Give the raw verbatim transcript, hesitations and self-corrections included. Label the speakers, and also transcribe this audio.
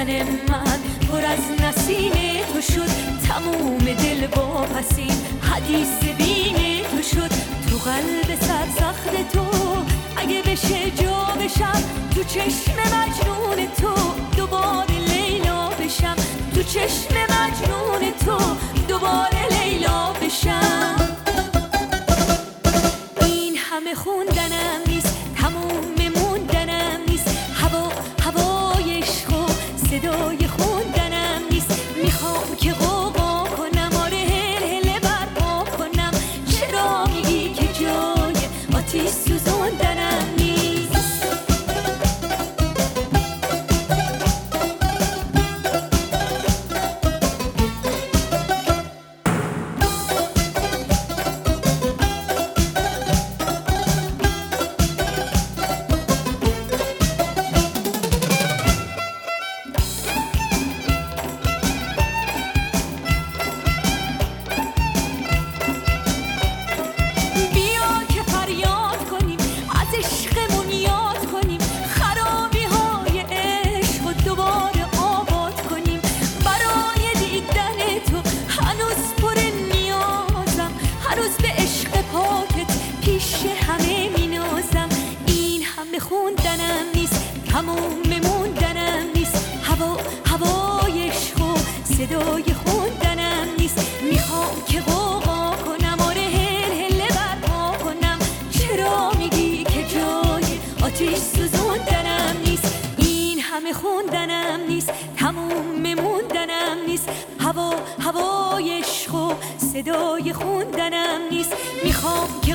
Speaker 1: تن من پر از نسیم تو شد، تموم دل واپسین حدیث بین تو شد. تو قلب سرسخت تو اگه بشه جا بشم، تو چشم مجنون تو دوباره لیلا بشم، تو چشم مجنون تو دوباره لیلا بشم. این همه خوندنم نیست، تموم موندنم نیست، هوا هوای عشق و صدای خوندنم نیست. میخوام که غوغا کنم، آره هل برپا کنم، چرا میگی که جای آتیش سوزوندنم نیست؟ خوندنم نیست، تموم موندنم نیست، هوا هوای عشق و صدای خوندنم نیست. میخوام که غوغا کنم، آره هل هل برپا کنم، چرا میگی که جای آتیش سوزوندنم نیست؟ این همه خوندنم نیست، تموم موندنم نیست، هوا هوای عشق و صدای خوندنم نیست. میخوام